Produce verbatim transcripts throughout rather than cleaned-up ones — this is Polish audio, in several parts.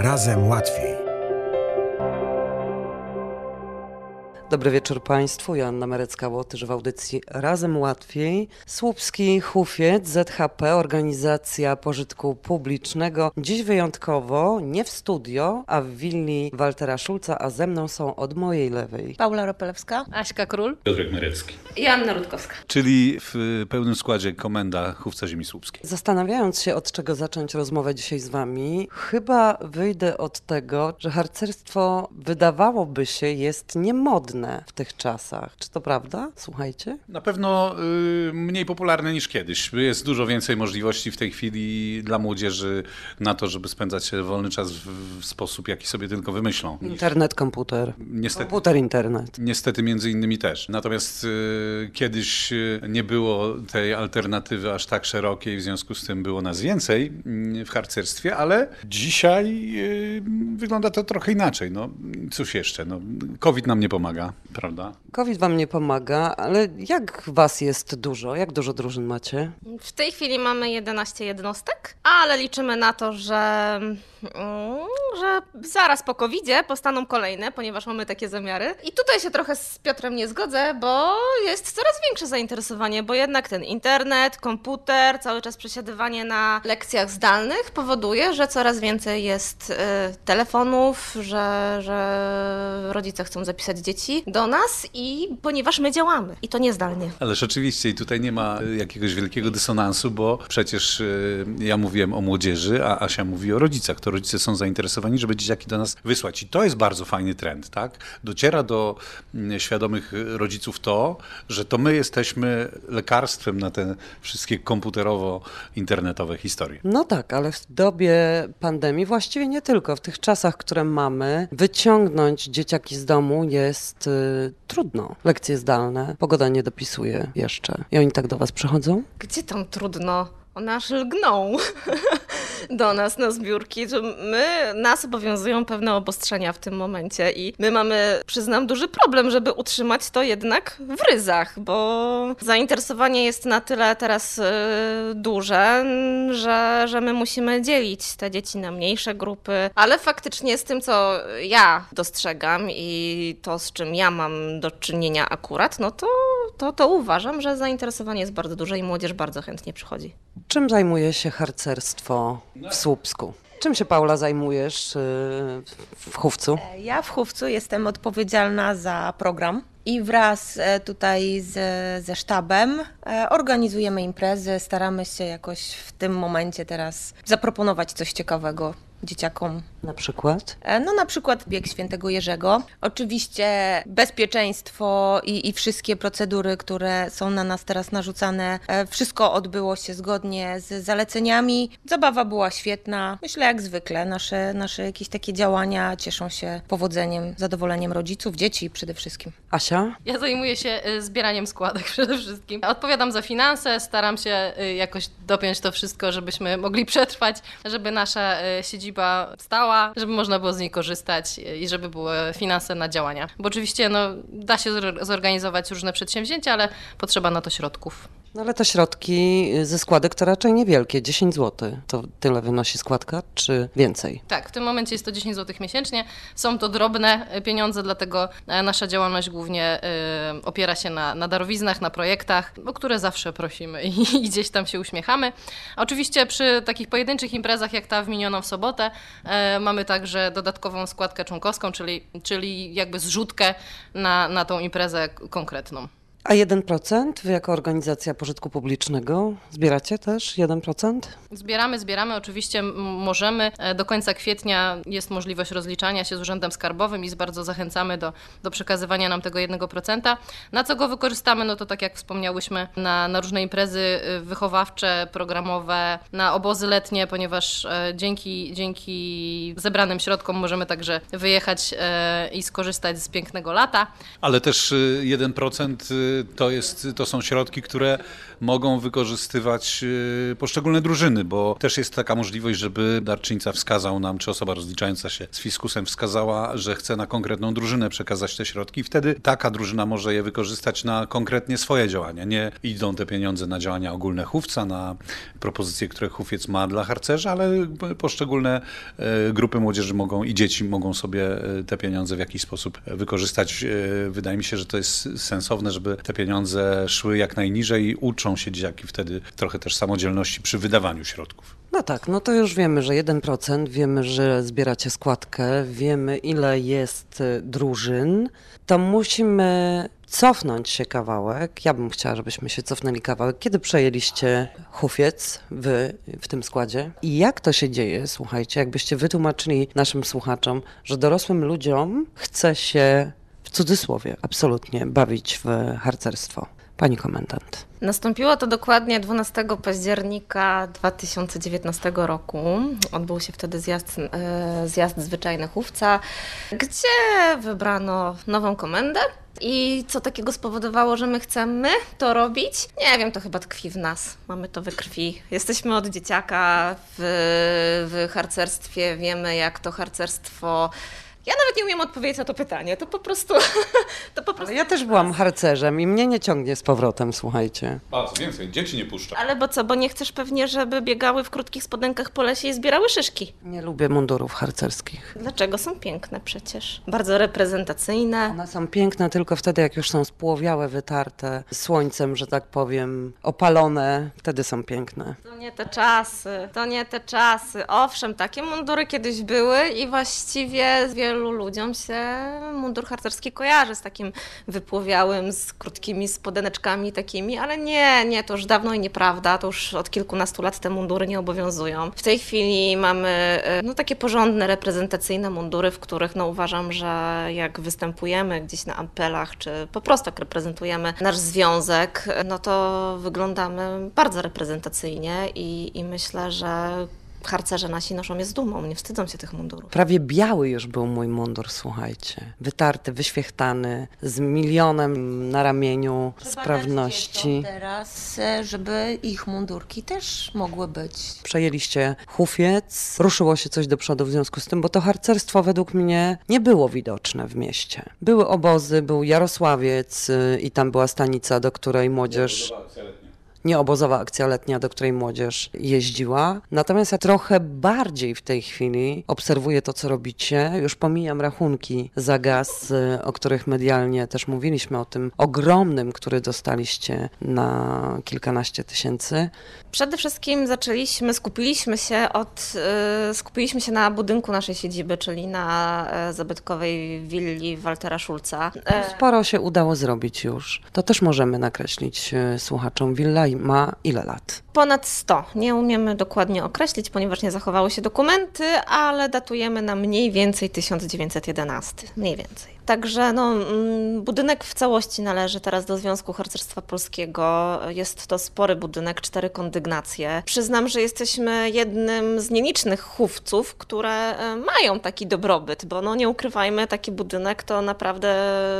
Razem łatwiej. Dobry wieczór Państwu, Joanna Merecka-Łotysz w audycji Razem Łatwiej. Słupski Hufiec, Z H P, organizacja pożytku publicznego. Dziś wyjątkowo nie w studio, a w willi Waltera Szulca, a ze mną są od mojej lewej Paula Ropelewska, Aśka Król, Piotrek Merecki, Joanna Rutkowska. czyli w pełnym składzie komenda Hufca Ziemi Słupskiej. Zastanawiając się, od czego zacząć rozmowę dzisiaj z Wami, chyba wyjdę od tego, że harcerstwo, wydawałoby się, jest niemodne w tych czasach. Czy to prawda? Słuchajcie. Na pewno y, mniej popularne niż kiedyś. Jest dużo więcej możliwości w tej chwili dla młodzieży na to, żeby spędzać wolny czas w, w sposób, jaki sobie tylko wymyślą. Internet, komputer. Niestety, Komputer, internet. Niestety między innymi też. Natomiast y, kiedyś nie było tej alternatywy aż tak szerokiej, w związku z tym było nas więcej y, w harcerstwie, ale dzisiaj y, wygląda to trochę inaczej. No, cóż jeszcze? No, COVID nam nie pomaga. Prawda? COVID wam nie pomaga, ale jak was jest dużo? Jak dużo drużyn macie? W tej chwili mamy jedenaście jednostek, ale liczymy na to, że, że zaraz po kowidzie powstaną kolejne, ponieważ mamy takie zamiary. I tutaj się trochę z Piotrem nie zgodzę, bo jest coraz większe zainteresowanie, bo jednak ten internet, komputer, cały czas przesiadywanie na lekcjach zdalnych powoduje, że coraz więcej jest y, telefonów, że, że rodzice chcą zapisać dzieci do nas i ponieważ my działamy i to nie zdalnie. Ale rzeczywiście i tutaj nie ma jakiegoś wielkiego dysonansu, bo przecież y, ja mówiłem o młodzieży, a Asia mówi o rodzicach. To rodzice są zainteresowani, żeby dzieciaki do nas wysłać. I to jest bardzo fajny trend, tak? Dociera do y, świadomych rodziców to, że to my jesteśmy lekarstwem na te wszystkie komputerowo-internetowe historie. No tak, ale w dobie pandemii, właściwie nie tylko, w tych czasach, które mamy, wyciągnąć dzieciaki z domu jest y, trudno. Lekcje zdalne, pogoda nie dopisuje jeszcze. I oni tak do was przychodzą? Gdzie tam trudno? One aż lgną do nas na zbiórki, że my, nas obowiązują pewne obostrzenia w tym momencie i my mamy, przyznam, duży problem, żeby utrzymać to jednak w ryzach, bo zainteresowanie jest na tyle teraz y, duże, że, że my musimy dzielić te dzieci na mniejsze grupy, ale faktycznie z tym, co ja dostrzegam i to, z czym ja mam do czynienia akurat, no to, to, to uważam, że zainteresowanie jest bardzo duże i młodzież bardzo chętnie przychodzi. Czym zajmuje się harcerstwo w Słupsku? Czym się, Paula, zajmujesz w Hufcu? Ja w Hufcu jestem odpowiedzialna za program i wraz tutaj z, ze sztabem organizujemy imprezy, staramy się jakoś w tym momencie teraz zaproponować coś ciekawego dzieciakom. Na przykład? No na przykład bieg Świętego Jerzego. Oczywiście bezpieczeństwo i, i wszystkie procedury, które są na nas teraz narzucane, wszystko odbyło się zgodnie z zaleceniami. Zabawa była świetna. Myślę, jak zwykle nasze, nasze jakieś takie działania cieszą się powodzeniem, zadowoleniem rodziców, dzieci przede wszystkim. Asia? Ja zajmuję się zbieraniem składek przede wszystkim. Odpowiadam za finanse, staram się jakoś dopiąć to wszystko, żebyśmy mogli przetrwać, żeby nasza siedziba stała, żeby można było z niej korzystać i żeby były finanse na działania. Bo oczywiście no, da się zorganizować różne przedsięwzięcia, ale potrzeba na to środków. No ale te środki ze składek to raczej niewielkie, dziesięć złotych. To tyle wynosi składka, czy więcej? Tak, w tym momencie jest to dziesięć złotych miesięcznie. Są to drobne pieniądze, dlatego nasza działalność głównie y, opiera się na, na darowiznach, na projektach, o które zawsze prosimy i, i gdzieś tam się uśmiechamy. Oczywiście przy takich pojedynczych imprezach, jak ta w minioną w sobotę, y, mamy także dodatkową składkę członkowską, czyli, czyli jakby zrzutkę na, na tą imprezę konkretną. A jeden procent wy jako organizacja pożytku publicznego zbieracie też jeden procent? Zbieramy, zbieramy. Oczywiście m- możemy. Do końca kwietnia jest możliwość rozliczania się z Urzędem Skarbowym i bardzo zachęcamy do, do przekazywania nam tego jednego procenta. Na co go wykorzystamy? No to tak jak wspomniałyśmy, na, na różne imprezy wychowawcze, programowe, na obozy letnie, ponieważ e, dzięki, dzięki zebranym środkom możemy także wyjechać e, i skorzystać z pięknego lata. Ale też jeden procent to, jest, to są środki, które mogą wykorzystywać poszczególne drużyny, bo też jest taka możliwość, żeby darczyńca wskazał nam, czy osoba rozliczająca się z fiskusem wskazała, że chce na konkretną drużynę przekazać te środki i wtedy taka drużyna może je wykorzystać na konkretnie swoje działania. Nie idą te pieniądze na działania ogólne chówca, na propozycje, które chówiec ma dla harcerza, ale poszczególne grupy młodzieży mogą i dzieci mogą sobie te pieniądze w jakiś sposób wykorzystać. Wydaje mi się, że to jest sensowne, żeby te pieniądze szły jak najniżej i uczą się dzieciaki wtedy trochę też samodzielności przy wydawaniu środków. No tak, no to już wiemy, że jeden procent, wiemy, że zbieracie składkę, wiemy ile jest drużyn, to musimy cofnąć się kawałek. Ja bym chciała, żebyśmy się cofnęli kawałek. Kiedy przejęliście Hófiec wy w tym składzie? I jak to się dzieje, słuchajcie, jakbyście wytłumaczyli naszym słuchaczom, że dorosłym ludziom chce się, w cudzysłowie, absolutnie bawić w harcerstwo? Pani komendant. Nastąpiło to dokładnie dwunastego października dwa tysiące dziewiętnastego roku. Odbył się wtedy zjazd, e, zjazd zwyczajny chówca, gdzie wybrano nową komendę. I co takiego spowodowało, że my chcemy to robić? Nie wiem, to chyba tkwi w nas. Mamy to we krwi. Jesteśmy od dzieciaka w, w harcerstwie, wiemy jak to harcerstwo... Ja nawet nie umiem odpowiedzieć na to pytanie, to po prostu... to po prostu Ale ja też byłam harcerzem i mnie nie ciągnie z powrotem, słuchajcie. A, co więcej, dzieci nie puszcza. Ale bo co, bo nie chcesz pewnie, żeby biegały w krótkich spodenkach po lesie i zbierały szyszki. Nie lubię mundurów harcerskich. Dlaczego? Są piękne przecież. Bardzo reprezentacyjne. One są piękne tylko wtedy, jak już są spłowiałe, wytarte słońcem, że tak powiem, opalone. Wtedy są piękne. To nie te czasy, to nie te czasy. Owszem, takie mundury kiedyś były i właściwie z wielu ludziom się mundur harcerski kojarzy z takim wypłowiałym, z krótkimi spodeneczkami takimi, ale nie, nie, to już dawno i nieprawda, to już od kilkunastu lat te mundury nie obowiązują. W tej chwili mamy no, takie porządne, reprezentacyjne mundury, w których no, uważam, że jak występujemy gdzieś na apelach, czy po prostu jak reprezentujemy nasz związek, no to wyglądamy bardzo reprezentacyjnie i, i myślę, że harcerze nasi noszą je z dumą, nie wstydzą się tych mundurów. Prawie biały już był mój mundur, słuchajcie. Wytarty, wyświechtany, z milionem na ramieniu sprawności. Teraz, żeby ich mundurki też mogły być. Przejęliście Hófiec, ruszyło się coś do przodu w związku z tym, bo to harcerstwo według mnie nie było widoczne w mieście. Były obozy, był Jarosławiec y, i tam była stanica, do której młodzież... Nieobozowa akcja letnia, do której młodzież jeździła. Natomiast ja trochę bardziej w tej chwili obserwuję to, co robicie. Już pomijam rachunki za gaz, o których medialnie też mówiliśmy, o tym ogromnym, który dostaliście na kilkanaście tysięcy. Przede wszystkim zaczęliśmy, skupiliśmy się od, skupiliśmy się na budynku naszej siedziby, czyli na zabytkowej willi Waltera Schulza. Sporo się udało zrobić już. To też możemy nakreślić słuchaczom. Willa ma ile lat? Ponad sto. Nie umiemy dokładnie określić, ponieważ nie zachowały się dokumenty, ale datujemy na mniej więcej tysiąc dziewięćset jedenasty. Mniej więcej. Także no, budynek w całości należy teraz do Związku Harcerstwa Polskiego. Jest to spory budynek, cztery kondygnacje. Przyznam, że jesteśmy jednym z nielicznych chówców, które mają taki dobrobyt, bo no nie ukrywajmy, taki budynek to naprawdę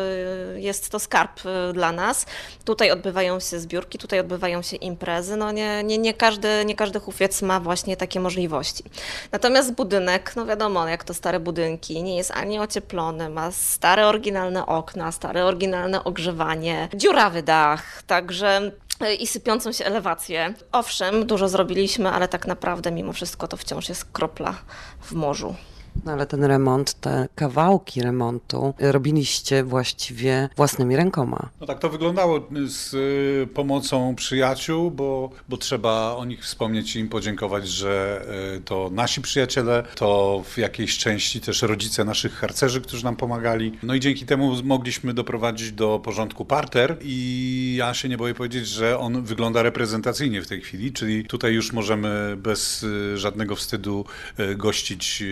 jest to skarb dla nas. Tutaj odbywają się zbiórki, tutaj odbywają się imprezy. No nie, nie, nie, każdy, nie każdy chówiec ma właśnie takie możliwości. Natomiast budynek, no wiadomo, jak to stare budynki, nie jest ani ocieplony, ma stare Stare, oryginalne okna, stare, oryginalne ogrzewanie, dziurawy dach, także i sypiącą się elewację. Owszem, dużo zrobiliśmy, ale tak naprawdę mimo wszystko to wciąż jest kropla w morzu. No ale ten remont, te kawałki remontu robiliście właściwie własnymi rękoma. No tak to wyglądało z y, pomocą przyjaciół, bo, bo trzeba o nich wspomnieć i im podziękować, że y, to nasi przyjaciele, to w jakiejś części też rodzice naszych harcerzy, którzy nam pomagali. No i dzięki temu mogliśmy doprowadzić do porządku parter i ja się nie boję powiedzieć, że on wygląda reprezentacyjnie w tej chwili, czyli tutaj już możemy bez y, żadnego wstydu y, gościć y, wszystkich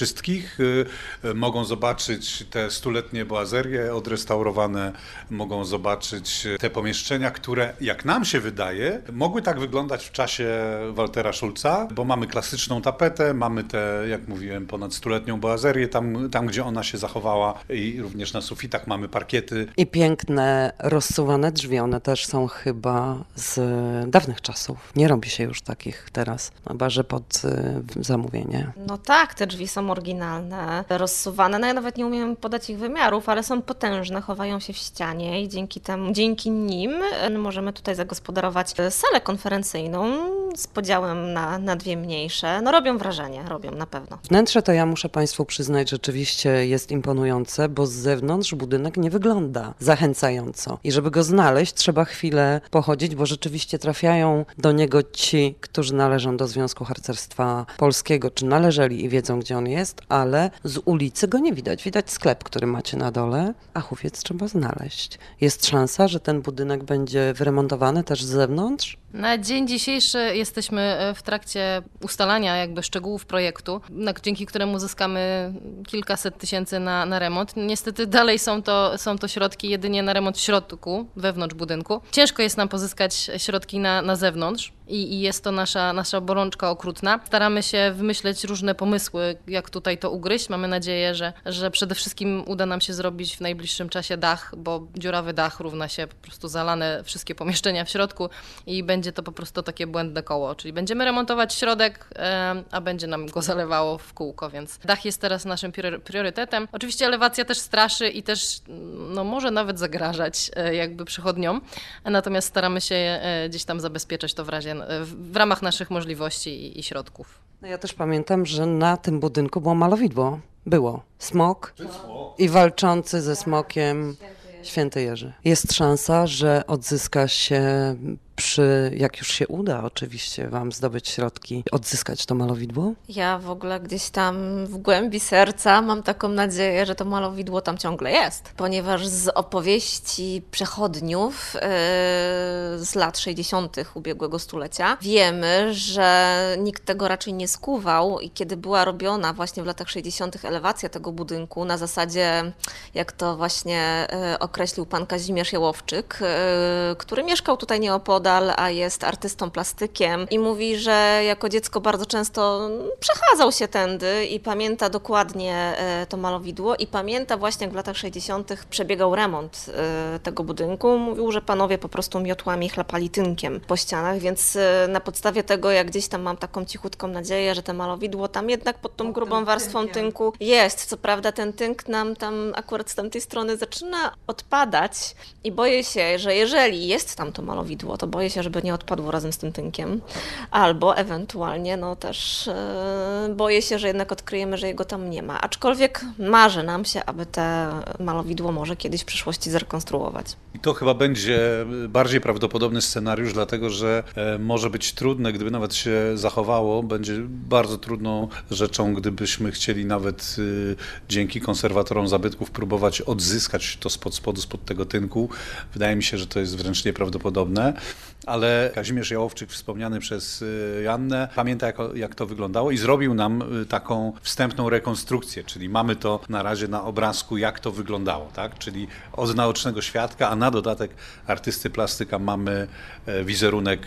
wszystkich. Y, y, mogą zobaczyć te stuletnie boazerie odrestaurowane, mogą zobaczyć te pomieszczenia, które, jak nam się wydaje, mogły tak wyglądać w czasie Waltera Schulza, bo mamy klasyczną tapetę, mamy te, jak mówiłem, ponad stuletnią boazerię, tam, tam gdzie ona się zachowała, i również na sufitach mamy parkiety. I piękne, rozsuwane drzwi, one też są chyba z dawnych czasów. Nie robi się już takich teraz, chyba że pod y, zamówienie. No tak, te drzwi są oryginalne, rozsuwane. No ja nawet nie umiem podać ich wymiarów, ale są potężne, chowają się w ścianie i dzięki temu, dzięki nim możemy tutaj zagospodarować salę konferencyjną z podziałem na, na dwie mniejsze. No robią wrażenie, robią na pewno. Wnętrze to ja muszę Państwu przyznać, rzeczywiście jest imponujące, bo z zewnątrz budynek nie wygląda zachęcająco. I żeby go znaleźć, trzeba chwilę pochodzić, bo rzeczywiście trafiają do niego ci, którzy należą do Związku Harcerstwa Polskiego, czy należeli i wiedzą, gdzie on jest, ale z ulicy go nie widać. Widać sklep, który macie na dole, a hufiec trzeba znaleźć. Jest szansa, że ten budynek będzie wyremontowany też z zewnątrz? Na dzień dzisiejszy jesteśmy w trakcie ustalania jakby szczegółów projektu, na, dzięki któremu zyskamy kilkaset tysięcy na, na remont. Niestety dalej są to, są to środki jedynie na remont w środku, wewnątrz budynku. Ciężko jest nam pozyskać środki na, na zewnątrz i, i jest to nasza, nasza bolączka okrutna. Staramy się wymyśleć różne pomysły, jak tutaj to ugryźć. Mamy nadzieję, że, że przede wszystkim uda nam się zrobić w najbliższym czasie dach, bo dziurawy dach równa się po prostu zalane wszystkie pomieszczenia w środku i będzie Będzie to po prostu takie błędne koło, czyli będziemy remontować środek, a będzie nam go zalewało w kółko, więc dach jest teraz naszym priorytetem. Oczywiście elewacja też straszy i też no, może nawet zagrażać jakby przychodniom, natomiast staramy się gdzieś tam zabezpieczać to w razie, w ramach naszych możliwości i, i środków. No ja też pamiętam, że na tym budynku było malowidło. Było smok i walczący ze smokiem Święty Jerzy. Jest szansa, że odzyska się przy, jak już się uda oczywiście wam zdobyć środki, odzyskać to malowidło? Ja w ogóle gdzieś tam w głębi serca mam taką nadzieję, że to malowidło tam ciągle jest, ponieważ z opowieści przechodniów yy, z lat sześćdziesiątych ubiegłego stulecia wiemy, że nikt tego raczej nie skuwał i kiedy była robiona właśnie w latach sześćdziesiątych elewacja tego budynku na zasadzie, jak to właśnie yy, określił pan Kazimierz Jałowczyk, yy, który mieszkał tutaj nieopodal, a jest artystą plastykiem i mówi, że jako dziecko bardzo często przechadzał się tędy i pamięta dokładnie to malowidło i pamięta właśnie, jak w latach sześćdziesiątych przebiegał remont tego budynku. Mówił, że panowie po prostu miotłami chlapali tynkiem po ścianach, więc na podstawie tego, jak gdzieś tam mam taką cichutką nadzieję, że to malowidło tam jednak pod tą grubą warstwą tynku jest. Co prawda ten tynk nam tam akurat z tamtej strony zaczyna odpadać i boję się, że jeżeli jest tam to malowidło, to boję się, żeby nie odpadło razem z tym tynkiem, albo ewentualnie no też yy, boję się, że jednak odkryjemy, że jego tam nie ma. Aczkolwiek marzy nam się, aby te malowidło może kiedyś w przyszłości zrekonstruować. I to chyba będzie bardziej prawdopodobny scenariusz, dlatego że e, może być trudne, gdyby nawet się zachowało, będzie bardzo trudną rzeczą, gdybyśmy chcieli nawet y, dzięki konserwatorom zabytków próbować odzyskać to spod spodu, spod tego tynku. Wydaje mi się, że to jest wręcz nieprawdopodobne. Ale Kazimierz Jałowczyk, wspomniany przez Joannę, pamięta jak, jak to wyglądało i zrobił nam taką wstępną rekonstrukcję, czyli mamy to na razie na obrazku, jak to wyglądało, tak? Czyli od naocznego świadka, a na dodatek artysty plastyka mamy wizerunek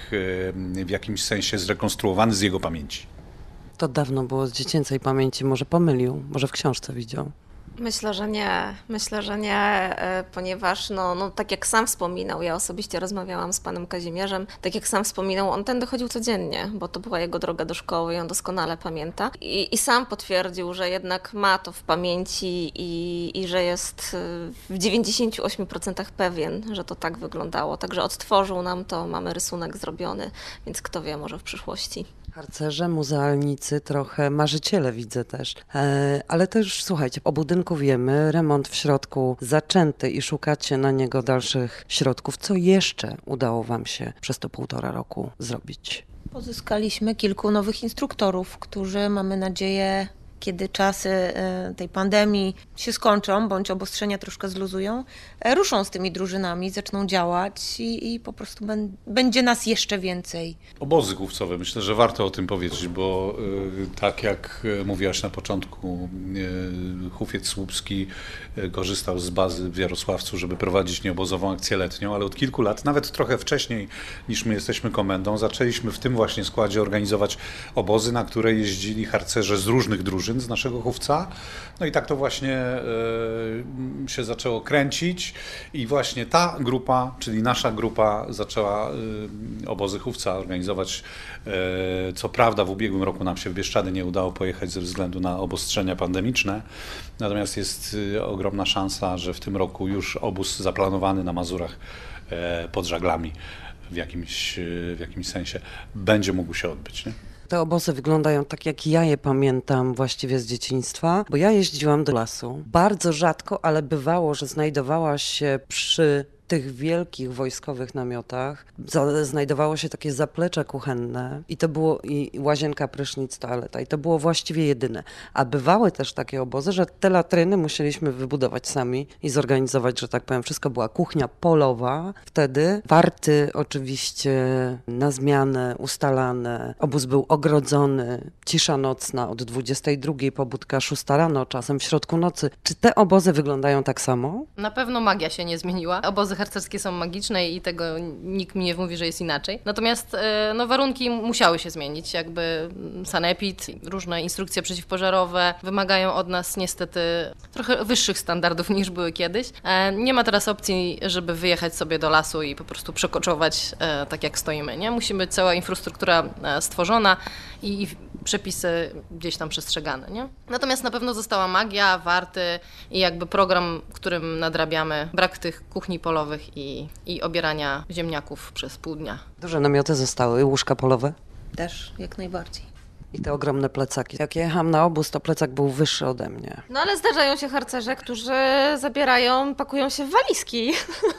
w jakimś sensie zrekonstruowany z jego pamięci. To dawno było z dziecięcej pamięci, może pomylił, może w książce widział. Myślę, że nie. Myślę, że nie, ponieważ no, no, tak jak sam wspominał, ja osobiście rozmawiałam z panem Kazimierzem, tak jak sam wspominał, on tędy chodził codziennie, bo to była jego droga do szkoły i on doskonale pamięta. I, i sam potwierdził, że jednak ma to w pamięci i, i że jest w dziewięćdziesięciu ośmiu procentach pewien, że to tak wyglądało. Także odtworzył nam to, mamy rysunek zrobiony, więc kto wie, może w przyszłości. Harcerze, muzealnicy, trochę marzyciele widzę też. E, ale to już słuchajcie, o budynku wiemy, remont w środku zaczęty i szukacie na niego dalszych środków. Co jeszcze udało wam się przez to półtora roku zrobić? Pozyskaliśmy kilku nowych instruktorów, którzy, mamy nadzieję, kiedy czasy e, tej pandemii się skończą, bądź obostrzenia troszkę zluzują, e, ruszą z tymi drużynami, zaczną działać i, i po prostu ben, będzie nas jeszcze więcej. Obozy główcowe, myślę, że warto o tym powiedzieć, bo y, tak jak y, mówiłaś na początku, y, Hufiec Słupski y, korzystał z bazy w Jarosławcu, żeby prowadzić nieobozową akcję letnią, ale od kilku lat, nawet trochę wcześniej niż my jesteśmy komendą, zaczęliśmy w tym właśnie składzie organizować obozy, na które jeździli harcerze z różnych drużyn z naszego Hufca. No i tak to właśnie y, się zaczęło kręcić i właśnie ta grupa, czyli nasza grupa zaczęła y, obozy Hufca organizować. Y, co prawda w ubiegłym roku nam się w Bieszczady nie udało pojechać ze względu na obostrzenia pandemiczne, natomiast jest y, ogromna szansa, że w tym roku już obóz zaplanowany na Mazurach y, pod Żaglami w jakimś, y, w jakimś sensie będzie mógł się odbyć. Nie? Te obozy wyglądają tak, jak ja je pamiętam właściwie z dzieciństwa, bo ja jeździłam do lasu. Bardzo rzadko, ale bywało, że znajdowała się przy tych wielkich wojskowych namiotach, za- znajdowało się takie zaplecze kuchenne i to było i i łazienka, prysznic, toaleta i to było właściwie jedyne. A bywały też takie obozy, że te latryny musieliśmy wybudować sami i zorganizować, że tak powiem, wszystko była kuchnia polowa. Wtedy warty oczywiście na zmianę ustalane. Obóz był ogrodzony, cisza nocna od dwudziestej drugiej, pobudka szósta rano, czasem w środku nocy. Czy te obozy wyglądają tak samo? Na pewno magia się nie zmieniła. Obozy harcerskie są magiczne i tego nikt mi nie mówi, że jest inaczej. Natomiast e, no, warunki musiały się zmienić. Jakby sanepid, różne instrukcje przeciwpożarowe wymagają od nas niestety trochę wyższych standardów niż były kiedyś. E, Nie ma teraz opcji, żeby wyjechać sobie do lasu i po prostu przekoczować e, tak jak stoimy. Nie? Musi być cała infrastruktura e, stworzona i, i przepisy gdzieś tam przestrzegane. Nie? Natomiast na pewno została magia, warty i jakby program, którym nadrabiamy brak tych kuchni polowych i, i obierania ziemniaków przez pół dnia. Duże namioty zostały, łóżka polowe Też jak najbardziej. i te ogromne plecaki. Jak jechałam na obóz, to plecak był wyższy ode mnie. No ale zdarzają się harcerze, którzy zabierają, pakują się w walizki.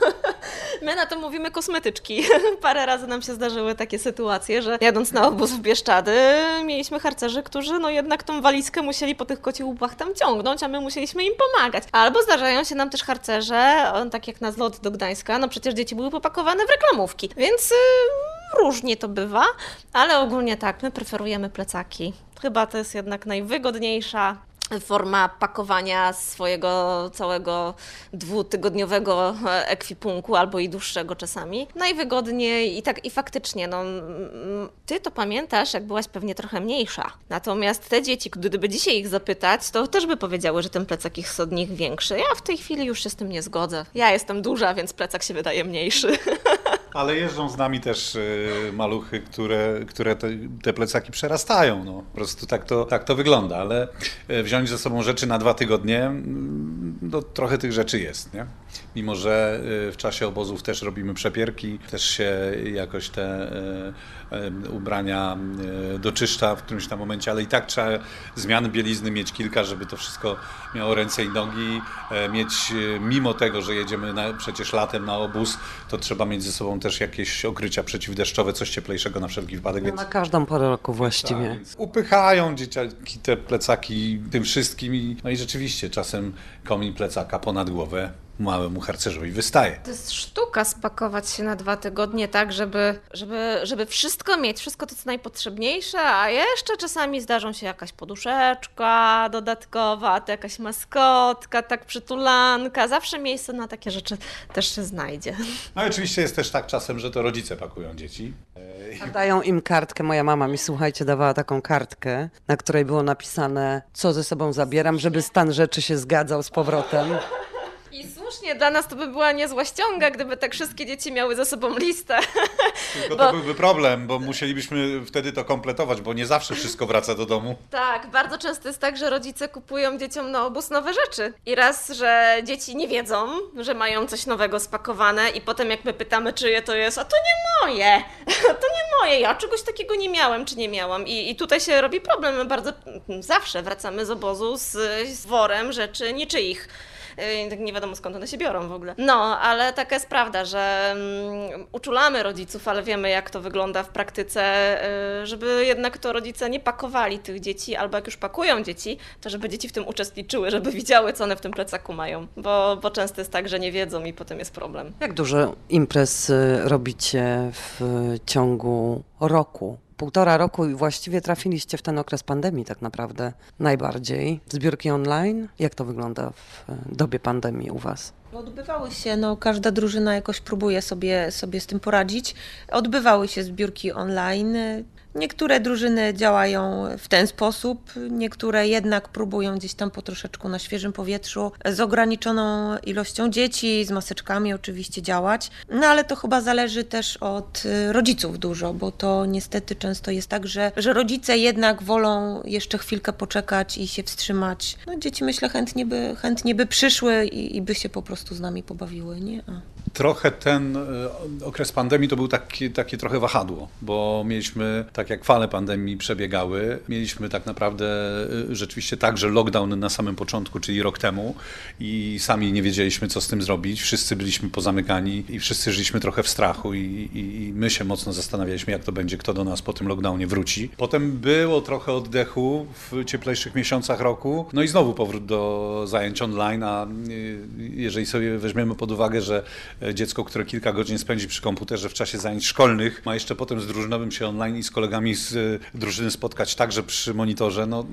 My na to mówimy kosmetyczki. Parę razy nam się zdarzyły takie sytuacje, że jadąc na obóz w Bieszczady, mieliśmy harcerzy, którzy no jednak tą walizkę musieli po tych kocich łupach tam ciągnąć, a my musieliśmy im pomagać. Albo zdarzają się nam też harcerze, on, tak jak na zlot do Gdańska, no przecież dzieci były popakowane w reklamówki, więc y, różnie to bywa, ale ogólnie tak, my preferujemy plecaki. Chyba to jest jednak najwygodniejsza forma pakowania swojego całego dwutygodniowego ekwipunku, albo i dłuższego czasami. Najwygodniej i tak i faktycznie, no mm, ty to pamiętasz, jak byłaś pewnie trochę mniejsza. Natomiast te dzieci, gdyby dzisiaj ich zapytać, to też by powiedziały, że ten plecak jest od nich większy. Ja w tej chwili już się z tym nie zgodzę. Ja jestem duża, więc plecak się wydaje mniejszy. Ale jeżdżą z nami też y, maluchy, które, które te, te plecaki przerastają. No. Po prostu tak to, tak to wygląda, ale y, wziąć ze sobą rzeczy na dwa tygodnie, mm, no, trochę tych rzeczy jest, nie? Mimo że y, w czasie obozów też robimy przepierki, też się jakoś te y, y, ubrania y, doczyszcza w którymś tam momencie, ale i tak trzeba zmian bielizny mieć kilka, żeby to wszystko miało ręce i nogi, y, mieć y, mimo tego, że jedziemy na, przecież latem na obóz, to trzeba mieć ze sobą też jakieś okrycia przeciwdeszczowe, coś cieplejszego na wszelki wypadek. No, Więc, na każdą porę roku właściwie. tak, więc upychają dzieciaki te plecaki tym wszystkim i, no i rzeczywiście czasem komin plecaka ponad głowę małemu harcerzowi wystaje. To jest sztuka spakować się na dwa tygodnie tak, żeby, żeby, żeby wszystko mieć, wszystko to co najpotrzebniejsze, a jeszcze czasami zdarzą się jakaś poduszeczka dodatkowa, to jakaś maskotka, tak przytulanka, zawsze miejsce na takie rzeczy też się znajdzie. No i oczywiście jest też tak czasem, że to rodzice pakują dzieci. A dają im kartkę. Moja mama mi, słuchajcie, dawała taką kartkę, na której było napisane, co ze sobą zabieram, żeby stan rzeczy się zgadzał z powrotem. I słusznie, dla nas to by była niezła ściąga, gdyby tak wszystkie dzieci miały ze sobą listę. Tylko Bo- to byłby problem, bo musielibyśmy wtedy to kompletować, bo nie zawsze wszystko wraca do domu. Tak, bardzo często jest tak, że rodzice kupują dzieciom na obóz nowe rzeczy. I raz, że dzieci nie wiedzą, że mają coś nowego spakowane i potem jak my pytamy, czyje to jest, a to nie moje, to nie moje, ja czegoś takiego nie miałem, czy nie miałam. I, i tutaj się robi problem, my bardzo zawsze wracamy z obozu z, z worem rzeczy niczyich. Yy, tak nie wiadomo skąd one one się biorą w ogóle. No, ale taka jest prawda, że um, uczulamy rodziców, ale wiemy, jak to wygląda w praktyce, y, żeby jednak to rodzice nie pakowali tych dzieci, albo jak już pakują dzieci, to żeby dzieci w tym uczestniczyły, żeby widziały, co one w tym plecaku mają, bo, bo często jest tak, że nie wiedzą i potem jest problem. Jak dużo imprez y, robicie w ciągu roku? Półtora roku i właściwie trafiliście w ten okres pandemii tak naprawdę najbardziej. Zbiórki online? Jak to wygląda w dobie pandemii u Was? Odbywały się, no każda drużyna jakoś próbuje sobie, sobie z tym poradzić. Odbywały się zbiórki online. Niektóre drużyny działają w ten sposób, niektóre jednak próbują gdzieś tam po troszeczku na świeżym powietrzu, z ograniczoną ilością dzieci, z maseczkami oczywiście działać. No ale to chyba zależy też od rodziców dużo, bo to niestety często jest tak, że, że rodzice jednak wolą jeszcze chwilkę poczekać i się wstrzymać. No dzieci myślę chętnie by, chętnie by przyszły i, i by się po prostu z nami pobawiły, nie? A. Trochę ten okres pandemii to był taki, takie trochę wahadło, bo mieliśmy, tak jak fale pandemii przebiegały, mieliśmy tak naprawdę rzeczywiście tak, że lockdown na samym początku, czyli rok temu i sami nie wiedzieliśmy, co z tym zrobić. Wszyscy byliśmy pozamykani i wszyscy żyliśmy trochę w strachu i, i, i my się mocno zastanawialiśmy, jak to będzie, kto do nas po tym lockdownie wróci. Potem było trochę oddechu w cieplejszych miesiącach roku, no i znowu powrót do zajęć online, a jeżeli sobie weźmiemy pod uwagę, że dziecko, które kilka godzin spędzi przy komputerze w czasie zajęć szkolnych, ma jeszcze potem z drużynowym się online i z kolegami z drużyny spotkać także przy monitorze, no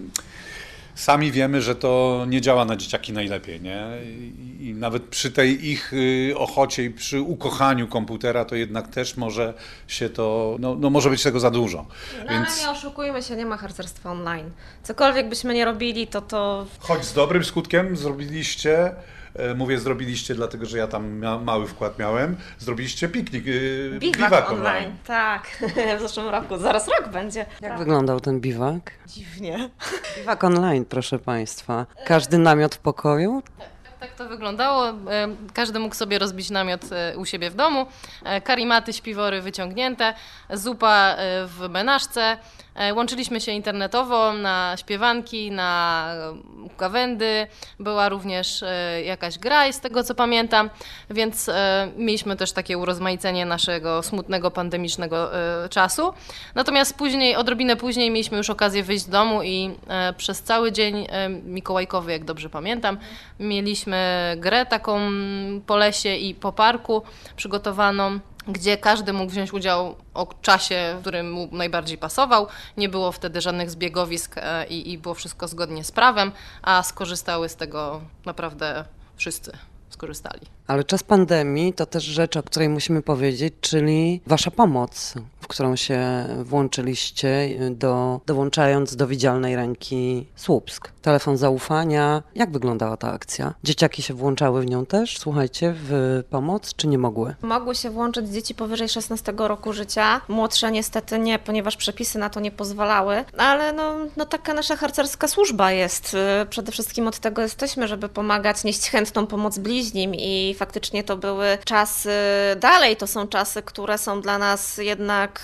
sami wiemy, że to nie działa na dzieciaki najlepiej, nie? I, i nawet przy tej ich ochocie i przy ukochaniu komputera, to jednak też może się to, no, no może być tego za dużo. No Więc... ale nie oszukujmy się, nie ma harcerstwa online. Cokolwiek byśmy nie robili, to to... Choć z dobrym skutkiem zrobiliście, mówię zrobiliście, dlatego że ja tam mia- mały wkład miałem, zrobiliście piknik, yy, Biwak, biwak online. online. Tak, w zeszłym roku. Zaraz rok będzie. Jak wyglądał ten biwak? Dziwnie. Biwak online, proszę Państwa. Każdy namiot w pokoju? Tak to wyglądało. E, Każdy mógł sobie rozbić namiot e, u siebie w domu. E, Karimaty, śpiwory wyciągnięte, zupa e, w menażce. E, Łączyliśmy się internetowo na śpiewanki, na e, gawędy. Była również e, jakaś gra, z tego co pamiętam, więc e, mieliśmy też takie urozmaicenie naszego smutnego, pandemicznego e, czasu. Natomiast później, odrobinę później mieliśmy już okazję wyjść z domu i e, przez cały dzień e, mikołajkowy, jak dobrze pamiętam, mieliśmy grę taką po lesie i po parku przygotowaną, gdzie każdy mógł wziąć udział o czasie, w którym mu najbardziej pasował. Nie było wtedy żadnych zbiegowisk e, i, i było wszystko zgodnie z prawem, a skorzystały z tego naprawdę wszyscy. Skorzystali. Ale czas pandemii to też rzecz, o której musimy powiedzieć, czyli Wasza pomoc, w którą się włączyliście, do, dołączając do Widzialnej Ręki Słupsk. Telefon zaufania. Jak wyglądała ta akcja? Dzieciaki się włączały w nią też, słuchajcie, w pomoc, czy nie mogły? Mogły się włączyć dzieci powyżej szesnastego roku życia. Młodsze niestety nie, ponieważ przepisy na to nie pozwalały. Ale no, no taka nasza harcerska służba jest. Przede wszystkim od tego jesteśmy, żeby pomagać, nieść chętną pomoc bliźnim i faktycznie to były czasy, dalej to są czasy, które są dla nas jednak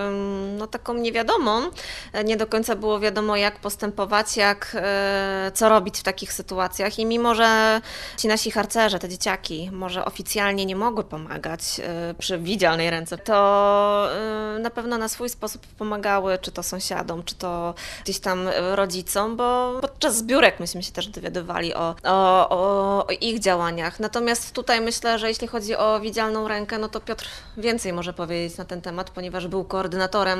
no, taką niewiadomą. Nie do końca było wiadomo, jak postępować, jak, co robić w takich sytuacjach i mimo, że ci nasi harcerze, te dzieciaki może oficjalnie nie mogły pomagać przy Widzialnej Ręce, to na pewno na swój sposób pomagały, czy to sąsiadom, czy to gdzieś tam rodzicom, bo podczas zbiórek myśmy się też dowiadywali o, o, o, o ich działaniach. Natomiast tutaj myślę, że jeśli chodzi o Widzialną Rękę, no to Piotr więcej może powiedzieć na ten temat, ponieważ był koordynatorem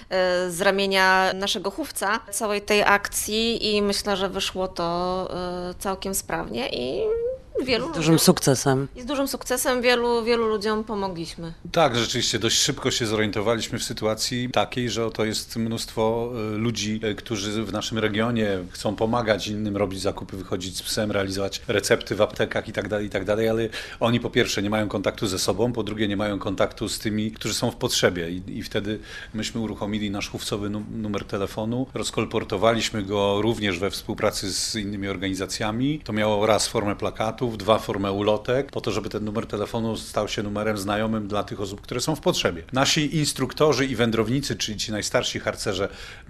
z ramienia naszego chówca całej tej akcji i myślę, że wyszło to całkiem sprawnie i wielu Z dużym ludziom, sukcesem. i z dużym sukcesem wielu, wielu ludziom pomogliśmy. Tak, rzeczywiście dość szybko się zorientowaliśmy w sytuacji takiej, że to jest mnóstwo ludzi, którzy w naszym regionie chcą pomagać innym, robić zakupy, wychodzić z psem, realizować recepty w aptekach i tak dalej, i tak dalej, ale oni po pierwsze nie mają kontaktu ze sobą, po drugie nie mają kontaktu z tymi, którzy są w potrzebie i, i wtedy myśmy uruchomili nasz chówcowy numer telefonu, rozkolportowaliśmy go również we współpracy z innymi organizacjami. To miało raz formę plakatu, biletów, dwa formy ulotek, po to, żeby ten numer telefonu stał się numerem znajomym dla tych osób, które są w potrzebie. Nasi instruktorzy i wędrownicy, czyli ci najstarsi harcerze,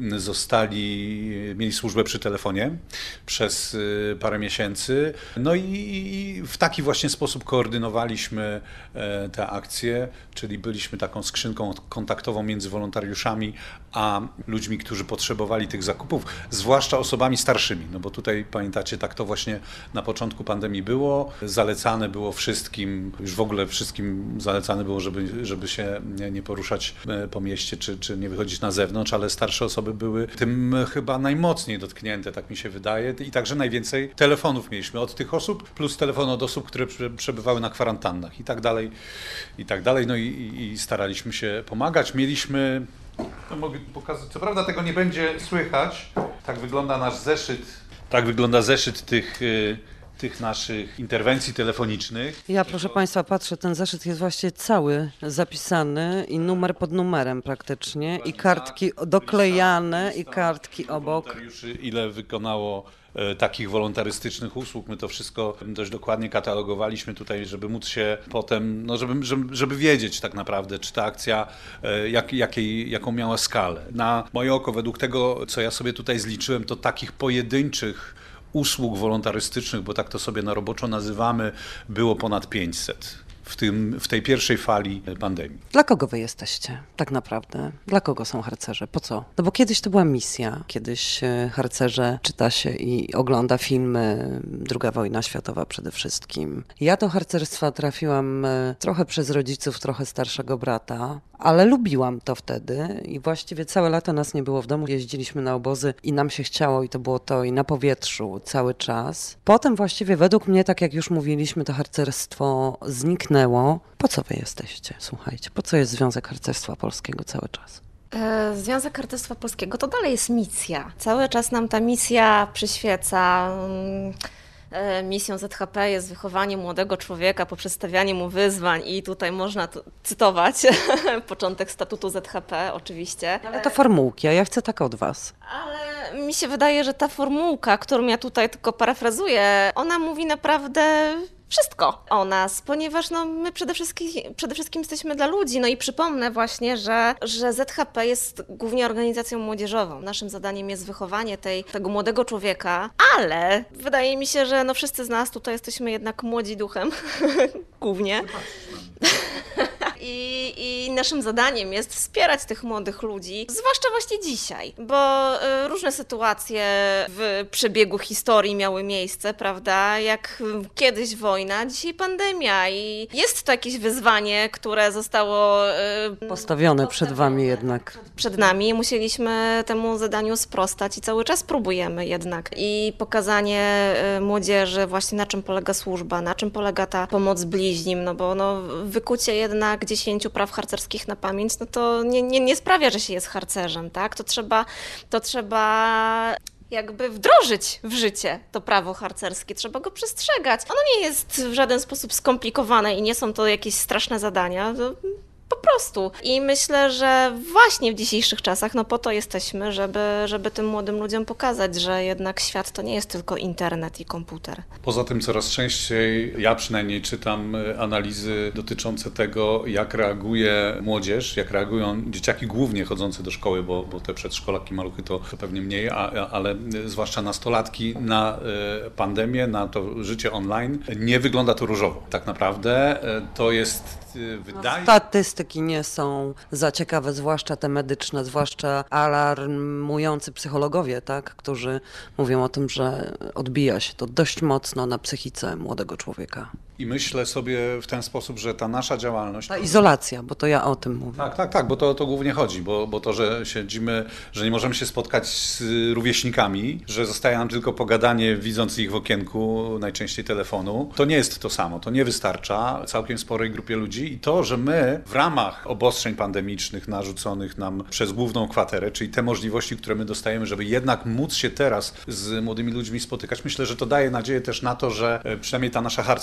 zostali, mieli służbę przy telefonie przez parę miesięcy. No i w taki właśnie sposób koordynowaliśmy te akcje, czyli byliśmy taką skrzynką kontaktową między wolontariuszami a ludźmi, którzy potrzebowali tych zakupów, zwłaszcza osobami starszymi, no bo tutaj pamiętacie, tak to właśnie na początku pandemii było. Zalecane było wszystkim, już w ogóle wszystkim zalecane było, żeby, żeby się nie, nie poruszać po mieście, czy, czy nie wychodzić na zewnątrz, ale starsze osoby były tym chyba najmocniej dotknięte, tak mi się wydaje. I także najwięcej telefonów mieliśmy od tych osób, plus telefon od osób, które przebywały na kwarantannach i tak dalej, i tak dalej. No i, i staraliśmy się pomagać. Mieliśmy, no mogę pokazać, co prawda tego nie będzie słychać, tak wygląda nasz zeszyt, tak wygląda zeszyt tych, tych naszych interwencji telefonicznych. Ja, proszę Państwa, patrzę, ten zeszyt jest właściwie cały zapisany i numer pod numerem praktycznie, i kartki doklejane, i kartki obok. Ile wykonało takich wolontarystycznych usług. My to wszystko dość dokładnie katalogowaliśmy tutaj, żeby móc się potem, no żeby, żeby, żeby wiedzieć tak naprawdę, czy ta akcja jak, jakiej, jaką miała skalę. Na moje oko, według tego, co ja sobie tutaj zliczyłem, to takich pojedynczych usług wolontarystycznych, bo tak to sobie na roboczo nazywamy, było ponad pięćset. W, tym, w tej pierwszej fali pandemii. Dla kogo wy jesteście tak naprawdę? Dla kogo są harcerze? Po co? No bo kiedyś to była misja. Kiedyś harcerze czyta się i ogląda filmy, Druga wojna światowa przede wszystkim. Ja do harcerstwa trafiłam trochę przez rodziców, trochę starszego brata, ale lubiłam to wtedy i właściwie całe lata nas nie było w domu. Jeździliśmy na obozy i nam się chciało i to było to i na powietrzu cały czas. Potem właściwie według mnie, tak jak już mówiliśmy, to harcerstwo zniknęło. Po co wy jesteście? Słuchajcie, po co jest Związek Harcerstwa Polskiego cały czas? Związek Harcerstwa Polskiego to dalej jest misja. Cały czas nam ta misja przyświeca. Misją Z H P jest wychowanie młodego człowieka poprzez stawianie mu wyzwań i tutaj można tu cytować początek statutu Z H P oczywiście. Ale to formułki, a ja chcę tak od was. Ale mi się wydaje, że ta formułka, którą ja tutaj tylko parafrazuję, ona mówi naprawdę wszystko o nas, ponieważ no, my przede wszystkim, przede wszystkim jesteśmy dla ludzi. No i przypomnę właśnie, że, że Z H P jest głównie organizacją młodzieżową. Naszym zadaniem jest wychowanie tej, tego młodego człowieka, ale wydaje mi się, że no, wszyscy z nas tutaj jesteśmy jednak młodzi duchem, głównie. I, I naszym zadaniem jest wspierać tych młodych ludzi, zwłaszcza właśnie dzisiaj, bo y, różne sytuacje w przebiegu historii miały miejsce, prawda? Jak kiedyś wojna, dzisiaj pandemia i jest to jakieś wyzwanie, które zostało y, postawione przed wami jednak. Przed, przed nami. Musieliśmy temu zadaniu sprostać i cały czas próbujemy jednak. I pokazanie y, młodzieży właśnie na czym polega służba, na czym polega ta pomoc bliźnim, no bo no, wykucie jednak dziesięciu praw harcerskich na pamięć, no to nie, nie, nie sprawia, że się jest harcerzem, tak? To trzeba, to trzeba jakby wdrożyć w życie to prawo harcerskie, trzeba go przestrzegać. Ono nie jest w żaden sposób skomplikowane i nie są to jakieś straszne zadania, to po prostu. I myślę, że właśnie w dzisiejszych czasach, no po to jesteśmy, żeby, żeby tym młodym ludziom pokazać, że jednak świat to nie jest tylko internet i komputer. Poza tym coraz częściej, ja przynajmniej czytam analizy dotyczące tego, jak reaguje młodzież, jak reagują dzieciaki głównie chodzące do szkoły, bo, bo te przedszkolaki, maluchy to pewnie mniej, a, ale zwłaszcza nastolatki na pandemię, na to życie online. Nie wygląda to różowo. Tak naprawdę to jest, wydaje... Statystyki nie są za ciekawe, zwłaszcza te medyczne, zwłaszcza alarmujący psychologowie, tak, którzy mówią o tym, że odbija się to dość mocno na psychice młodego człowieka. I myślę sobie w ten sposób, że ta nasza działalność... Ta izolacja, bo to ja o tym mówię. Tak, tak, tak, bo to, to głównie chodzi, bo, bo to, że siedzimy, że nie możemy się spotkać z rówieśnikami, że zostaje nam tylko pogadanie, widząc ich w okienku, najczęściej telefonu, to nie jest to samo, to nie wystarcza całkiem sporej grupie ludzi i to, że my w ramach obostrzeń pandemicznych narzuconych nam przez główną kwaterę, czyli te możliwości, które my dostajemy, żeby jednak móc się teraz z młodymi ludźmi spotykać, myślę, że to daje nadzieję też na to, że przynajmniej ta nasza harcerska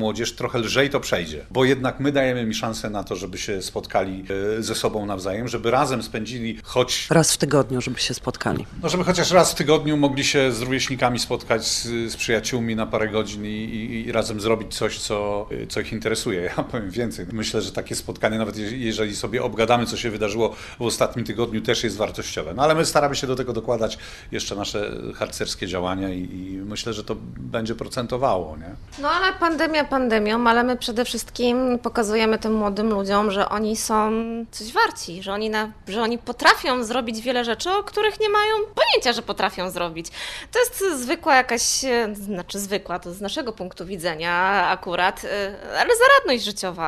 młodzież trochę lżej to przejdzie, bo jednak my dajemy im szansę na to, żeby się spotkali ze sobą nawzajem, żeby razem spędzili choć... Raz w tygodniu, żeby się spotkali. No, żeby chociaż raz w tygodniu mogli się z rówieśnikami spotkać, z, z przyjaciółmi na parę godzin i, i, i razem zrobić coś, co, co ich interesuje. Ja powiem więcej. Myślę, że takie spotkanie, nawet jeżeli sobie obgadamy, co się wydarzyło w ostatnim tygodniu, też jest wartościowe. No ale my staramy się do tego dokładać jeszcze nasze harcerskie działania i, i myślę, że to będzie procentowało, nie? No ale pandemia pandemią, ale my przede wszystkim pokazujemy tym młodym ludziom, że oni są coś warci, że oni, na, że oni potrafią zrobić wiele rzeczy, o których nie mają pojęcia, że potrafią zrobić. To jest zwykła jakaś, znaczy zwykła, to z naszego punktu widzenia akurat, ale zaradność życiowa,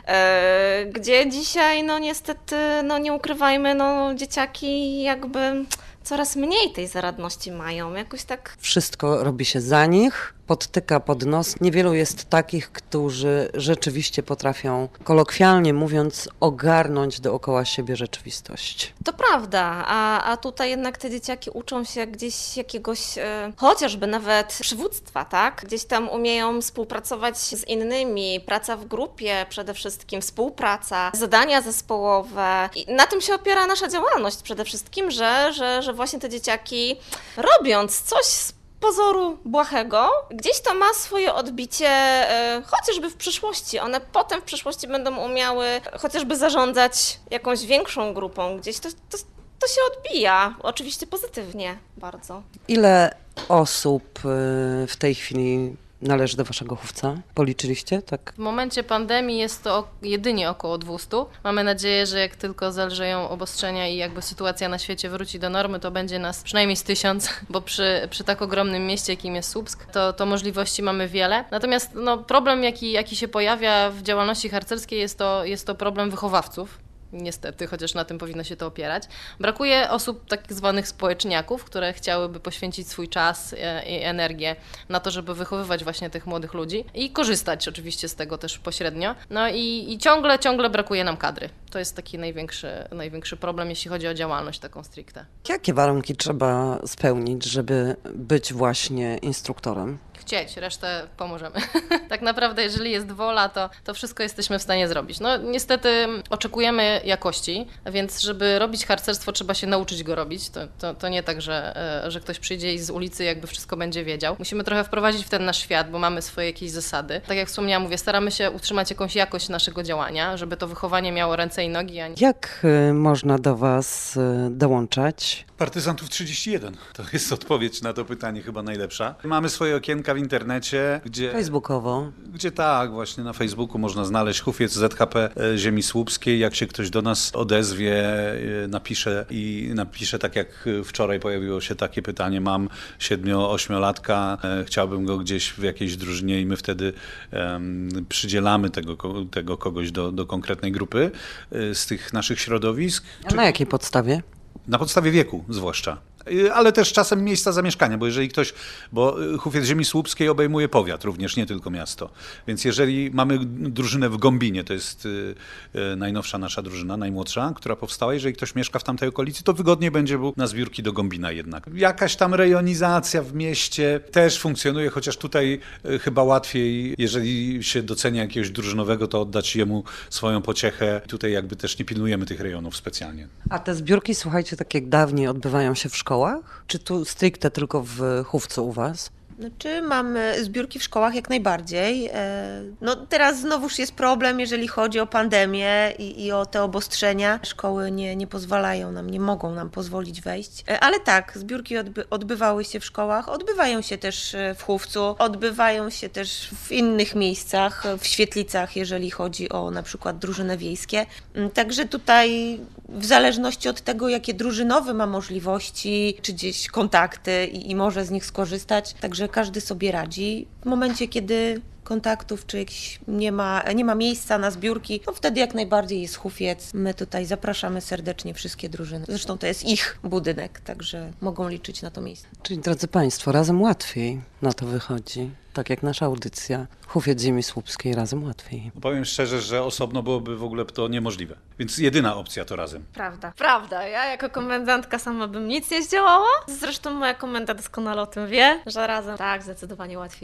gdzie dzisiaj, no niestety, no nie ukrywajmy, no dzieciaki jakby coraz mniej tej zaradności mają, jakoś tak... Wszystko robi się za nich, podtyka pod nos. Niewielu jest takich, którzy rzeczywiście potrafią, kolokwialnie mówiąc, ogarnąć dookoła siebie rzeczywistość. To prawda, a, a tutaj jednak te dzieciaki uczą się gdzieś jakiegoś, e, chociażby nawet przywództwa, tak? Gdzieś tam umieją współpracować z innymi, praca w grupie przede wszystkim, współpraca, zadania zespołowe. I na tym się opiera nasza działalność przede wszystkim, że, że, że właśnie te dzieciaki, robiąc coś z pozoru błahego, gdzieś to ma swoje odbicie e, chociażby w przyszłości. One potem w przyszłości będą umiały chociażby zarządzać jakąś większą grupą. Gdzieś to, to, to się odbija, oczywiście pozytywnie bardzo. Ile osób y, w tej chwili należy do waszego chówca? Policzyliście? Tak. W momencie pandemii jest to jedynie około dwieście. Mamy nadzieję, że jak tylko zelżeją obostrzenia i jakby sytuacja na świecie wróci do normy, to będzie nas przynajmniej z tysiąc, bo przy, przy tak ogromnym mieście, jakim jest Słupsk, to, to możliwości mamy wiele. Natomiast no, problem, jaki, jaki się pojawia w działalności harcerskiej, jest to, jest to problem wychowawców. Niestety, chociaż na tym powinno się to opierać. Brakuje osób tak zwanych społeczniaków, które chciałyby poświęcić swój czas i energię na to, żeby wychowywać właśnie tych młodych ludzi i korzystać oczywiście z tego też pośrednio. No i, i ciągle, ciągle brakuje nam kadry. To jest taki największy, największy problem, jeśli chodzi o działalność taką stricte. Jakie warunki trzeba spełnić, żeby być właśnie instruktorem? Chcieć, resztę pomożemy. Tak naprawdę, jeżeli jest wola, to, to wszystko jesteśmy w stanie zrobić. No niestety oczekujemy jakości, więc żeby robić harcerstwo, trzeba się nauczyć go robić. To, to, to nie tak, że, że ktoś przyjdzie i z ulicy jakby wszystko będzie wiedział. Musimy trochę wprowadzić w ten nasz świat, bo mamy swoje jakieś zasady. Tak jak wspomniałam, mówię, staramy się utrzymać jakąś jakość naszego działania, żeby to wychowanie miało ręce i nogi. A nie... Jak y, można do was y, dołączać? Partyzantów trzydzieści jeden. To jest odpowiedź na to pytanie chyba najlepsza. Mamy swoje okienka w internecie, gdzie... Facebookowo. Gdzie tak, właśnie na Facebooku można znaleźć Hufiec Z H P Ziemi Słupskiej. Jak się ktoś do nas odezwie, napisze i napisze tak jak wczoraj pojawiło się takie pytanie, mam siedmiu-ośmiolatka, chciałbym go gdzieś w jakiejś drużynie i my wtedy um, przydzielamy tego, tego kogoś do, do konkretnej grupy z tych naszych środowisk. A na jakiej podstawie? Na podstawie wieku zwłaszcza. Ale też czasem miejsca zamieszkania, bo jeżeli ktoś, bo Hufiec Ziemi Słupskiej obejmuje powiat również, nie tylko miasto. Więc jeżeli mamy drużynę w Gąbinie, to jest najnowsza nasza drużyna, najmłodsza, która powstała, jeżeli ktoś mieszka w tamtej okolicy, to wygodniej będzie był na zbiórki do Gąbina jednak. Jakaś tam rejonizacja w mieście też funkcjonuje, chociaż tutaj chyba łatwiej, jeżeli się docenia jakiegoś drużynowego, to oddać jemu swoją pociechę. Tutaj jakby też nie pilnujemy tych rejonów specjalnie. A te zbiórki, słuchajcie, tak jak dawniej odbywają się w szkołach? Czy tu stricte tylko w chówcu u was? Znaczy mamy zbiórki w szkołach jak najbardziej. No teraz znowuż jest problem, jeżeli chodzi o pandemię i, i o te obostrzenia. Szkoły nie, nie pozwalają nam, nie mogą nam pozwolić wejść. Ale tak, zbiórki odby- odbywały się w szkołach, odbywają się też w chówcu, odbywają się też w innych miejscach, w Świetlicach, jeżeli chodzi o na przykład drużyny wiejskie. Także tutaj w zależności od tego, jakie drużynowy ma możliwości, czy gdzieś kontakty i, i może z nich skorzystać, także każdy sobie radzi. W momencie, kiedy kontaktów, czy jakiś nie ma, nie ma miejsca na zbiórki, to wtedy jak najbardziej jest Hufiec. My tutaj zapraszamy serdecznie wszystkie drużyny. Zresztą to jest ich budynek, także mogą liczyć na to miejsce. Czyli drodzy Państwo, razem łatwiej na to wychodzi. Tak jak nasza audycja. Hufiec Ziemi Słupskiej, razem łatwiej. Powiem szczerze, że osobno byłoby w ogóle to niemożliwe. Więc jedyna opcja to razem. Prawda. Prawda. Ja jako komendantka sama bym nic nie zdziałała. Zresztą moja komenda doskonale o tym wie, że razem tak, zdecydowanie łatwiej.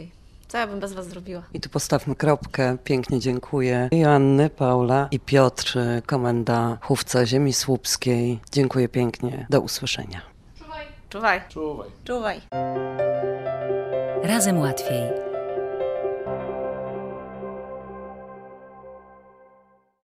Co ja bym bez was zrobiła? I tu postawmy kropkę. Pięknie dziękuję. Joanny, Paula i Piotr, komenda Chówca Ziemi Słupskiej. Dziękuję pięknie. Do usłyszenia. Czuwaj. Czuwaj. Razem łatwiej.